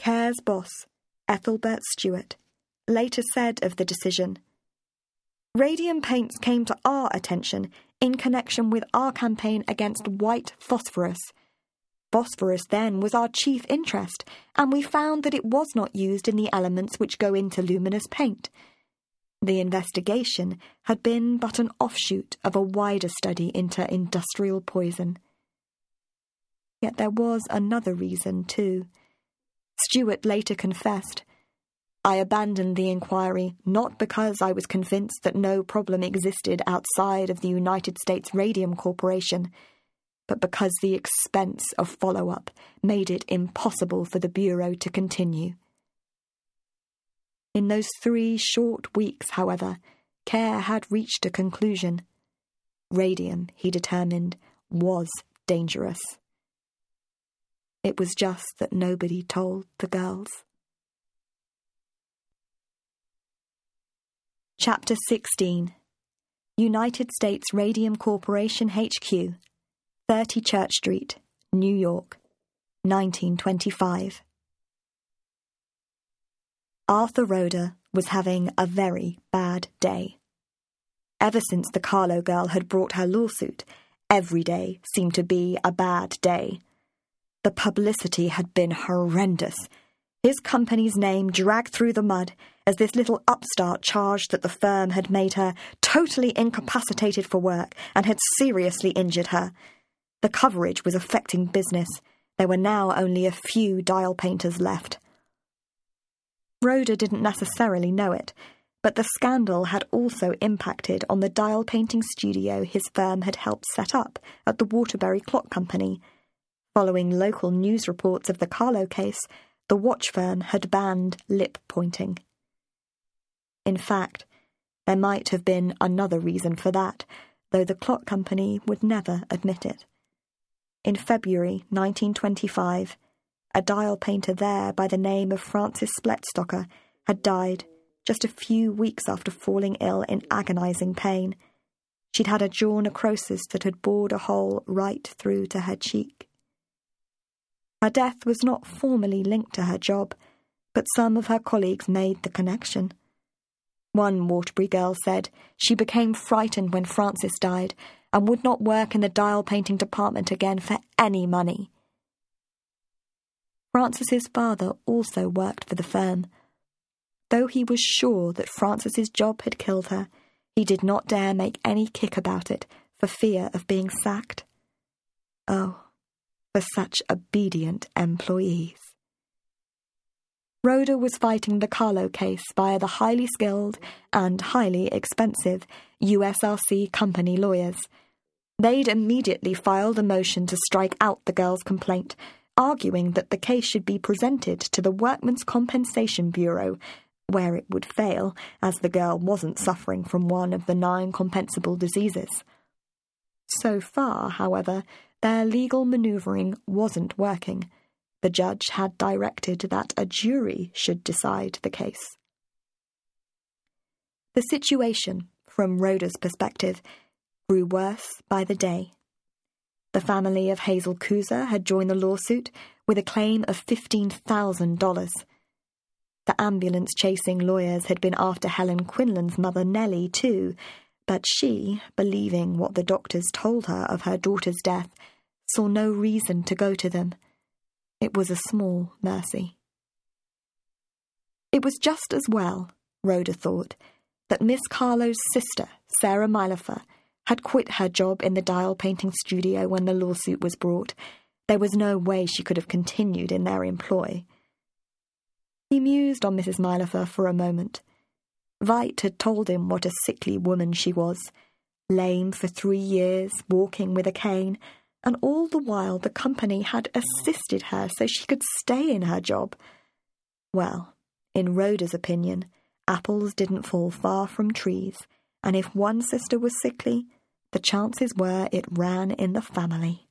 Care's boss, Ethelbert Stewart, later said of the decision, "Radium paints came to our attention in connection with our campaign against white phosphorus. Phosphorus then was our chief interest, and we found that it was not used in the elements which go into luminous paint. The investigation had been but an offshoot of a wider study into industrial poison." Yet there was another reason, too. Stewart later confessed, "I abandoned the inquiry not because I was convinced that no problem existed outside of the United States Radium Corporation, but because the expense of follow-up made it impossible for the Bureau to continue." In those 3 short weeks, however, Care had reached a conclusion. Radium, he determined, was dangerous. It was just that nobody told the girls. Chapter 16. United States Radium Corporation HQ, 30 Church Street, New York, 1925. Arthur Roeder was having a very bad day. Ever since the Carlo girl had brought her lawsuit, every day seemed to be a bad day. The publicity had been horrendous. His company's name dragged through the mud as this little upstart charged that the firm had made her totally incapacitated for work and had seriously injured her. The coverage was affecting business. There were now only a few dial painters left. Roeder didn't necessarily know it, but the scandal had also impacted on the dial painting studio his firm had helped set up at the Waterbury Clock Company. Following local news reports of the Carlo case, the watch firm had banned lip-pointing. In fact, there might have been another reason for that, though the clock company would never admit it. In February 1925, a dial painter there by the name of Francis Spletstocker had died just a few weeks after falling ill in agonizing pain. She'd had a jaw necrosis that had bored a hole right through to her cheek. Her death was not formally linked to her job, but some of her colleagues made the connection. One Waterbury girl said she became frightened when Francis died and would not work in the dial painting department again for any money. Francis's father also worked for the firm. Though he was sure that Francis's job had killed her, he did not dare make any kick about it for fear of being sacked. Oh, for such obedient employees. Roeder was fighting the Carlo case via the highly skilled and highly expensive USRC company lawyers. They'd immediately filed a motion to strike out the girl's complaint, arguing that the case should be presented to the Workmen's Compensation Bureau, where it would fail, as the girl wasn't suffering from one of the 9 compensable diseases. So far, however, their legal manoeuvring wasn't working. The judge had directed that a jury should decide the case. The situation, from Roeder's perspective, grew worse by the day. The family of Hazel Kuzer had joined the lawsuit with a claim of $15,000. The ambulance-chasing lawyers had been after Helen Quinlan's mother Nellie too, but she, believing what the doctors told her of her daughter's death, saw no reason to go to them. It was a small mercy. It was just as well, Roeder thought, that Miss Carlo's sister, Sarah Mylifer, had quit her job in the dial painting studio when the lawsuit was brought. There was no way she could have continued in their employ. He mused on Mrs. Mylifer for a moment. Veit had told him what a sickly woman she was, lame for 3 years, walking with a cane, and all the while the company had assisted her so she could stay in her job. Well, in Roeder's opinion, apples didn't fall far from trees, and if one sister was sickly, the chances were it ran in the family.